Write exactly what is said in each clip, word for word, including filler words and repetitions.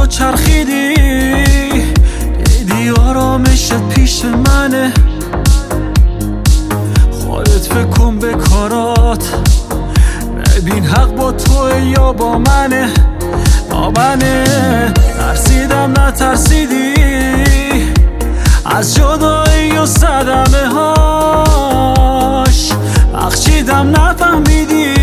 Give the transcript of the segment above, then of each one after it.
تو چرخیدی، دیدی آرامشت پیش منه. خودت فکر کن به کارات، ببین حق با توه یا با منه. با منه ترسیدم نترسیدی از جدایی و صدمه هاش، بخشیدم نفهمیدی،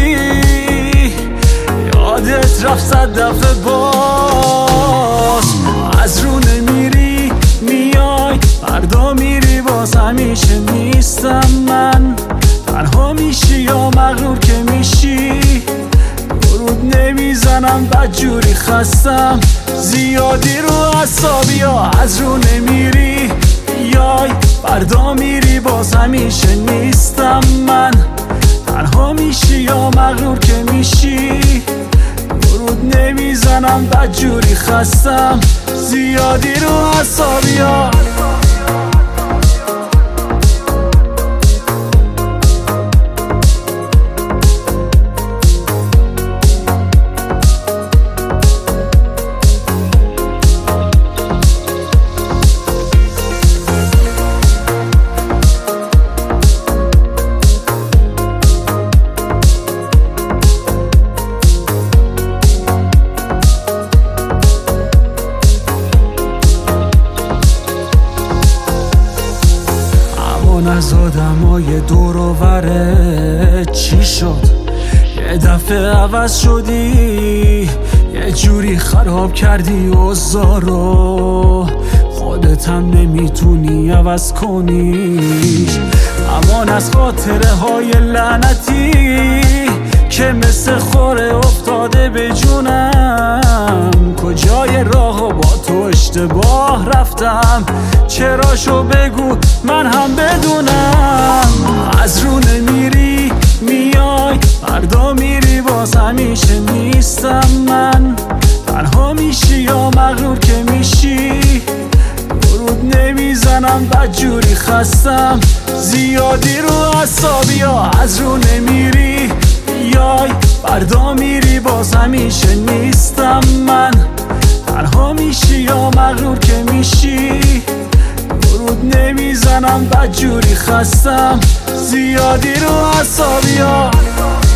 یادت رفت صد دفعه باز. از رو نمیری میای، فردا میری باز، همیشه نیستم من. تنها میشی یا مغرور که میشی، درود نمیزنم بدجوری خستم، زیادی رو اعصابی ها. از رو نمیری یای، فردا میری باز، همیشه نیستم من. تنها میشی یا مغرور که میشی، درود نمیزنم بدجوری خستم، زیادی رو اعصابی ها. از آدمای دور و بره چی شد؟ یه دفعه عوض شدی، یه جوری خراب کردی اوضاعو، خودت هم نمیتونی عوض کنی. امان از خاطره های لعنتی که مثل خوره افتاده به جونم. کجای راهو با تو اشتباه رفتم، چراشو بگو من هم بدونم. از رو نمیری میای، فردا میری باز، همیشه نیستم من. تنها میشی یا مغرور که میشی، درود نمیزنم بدجوری خستم، زیادی رو اعصابی ها. از رو نمیری یای، فردا میری باز، همیشه نیستم من. تنها میشی یا مغرور که میشی، درود نمیزنم بدجوری خستم، زیادی رو اعصابی ها.